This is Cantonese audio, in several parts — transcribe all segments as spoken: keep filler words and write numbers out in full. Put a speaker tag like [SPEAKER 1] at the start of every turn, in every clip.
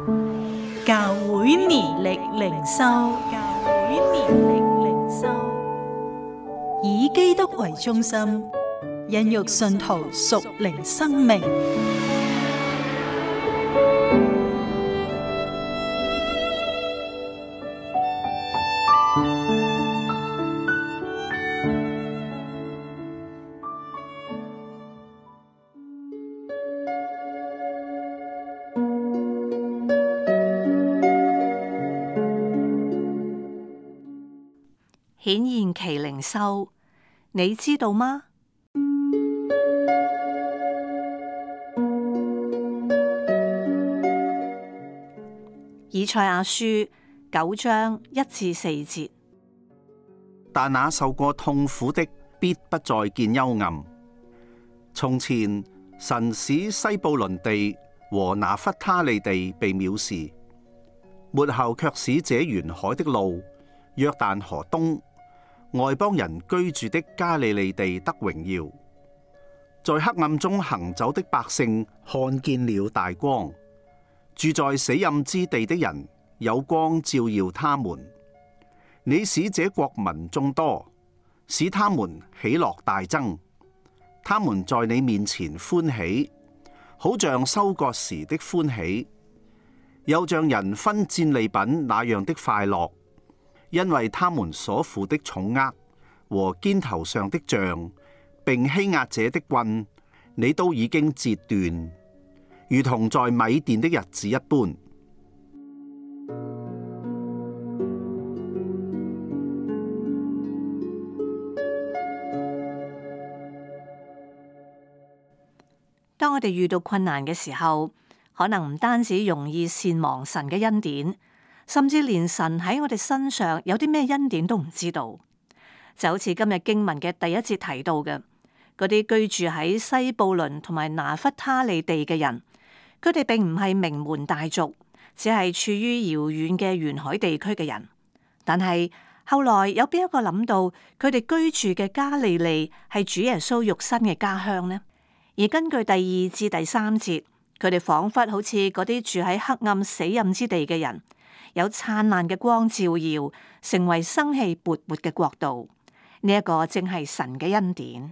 [SPEAKER 1] 教會年曆靈修，教會年曆靈修，以基督為中心，孕育信徒屬靈生命。
[SPEAKER 2] 顯現其靈修，你知道嗎？以賽亞書九章一至四節。
[SPEAKER 3] 但那受過痛苦的，必不再見幽暗。從前，神使西布倫地和拿弗他利地被藐視，末後卻使這沿海的路，約旦河東，外邦人居住的加利利地得榮耀。在黑暗中行走的百姓看見了大光，住在死蔭之地的人有光照耀他們。你使這國民眾多，使他們喜樂大增。他們在你面前歡喜，好像收割時的歡喜，又像人分戰利品那樣的快樂。因為他們所負的重軛和肩頭上的杖，並欺壓者的棍，你都已經折斷，如同在米甸的日子一般。
[SPEAKER 2] 當我哋遇到困難嘅時候，可能唔單止容易善忘神嘅恩典，甚至連神喺我哋身上有啲咩恩典都唔知道。就好似今日經文嘅第一節提到嘅，嗰啲居住喺西布倫同埋拿弗他利地嘅人，佢哋並唔係名門大族，只係處於遙遠嘅沿海地區嘅人。但係後來有邊一個諗到佢哋居住嘅加利利係主耶穌肉身嘅家鄉呢？而根據第二至第三節，佢哋仿佛好似嗰啲住喺黑暗死蔭之地嘅人，有燦爛嘅光照耀，成為生氣勃勃嘅國度。呢、這、一個正係神嘅恩典。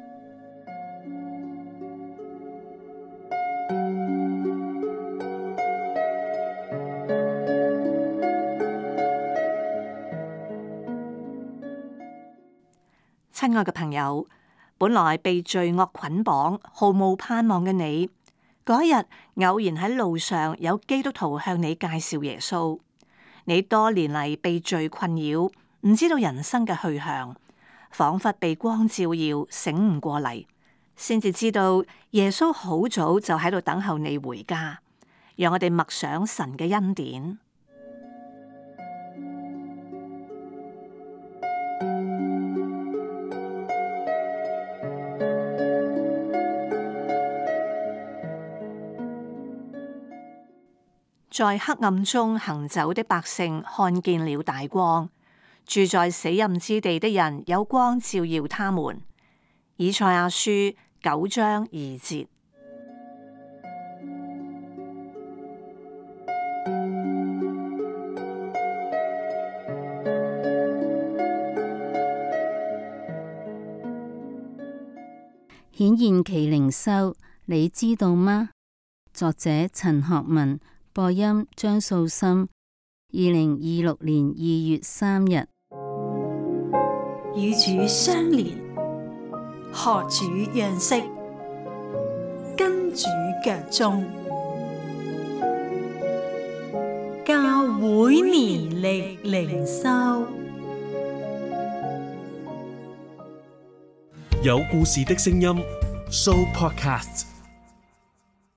[SPEAKER 2] 親愛嘅朋友，本來被罪惡捆綁、毫無盼望嘅你，嗰一日偶然喺路上有基督徒向你介紹耶穌，你多年嚟被罪困擾，唔知道人生嘅去向，仿佛被光照耀，醒唔過嚟，先至知道耶穌好早就喺度等候你回家。讓我哋默想神嘅恩典。在黑暗中行走的百姓看見了大光，住在死蔭之地的人有光照耀他們。以賽亞書九章二節。
[SPEAKER 4] 顯現其靈修，你知道嗎？作者陳學文，播音張素心，二零二六年二月三日。
[SPEAKER 1] 與主相連，學主樣式，跟主腳蹤，教會年曆靈修。
[SPEAKER 5] 有故事的聲音 ，Show Podcast。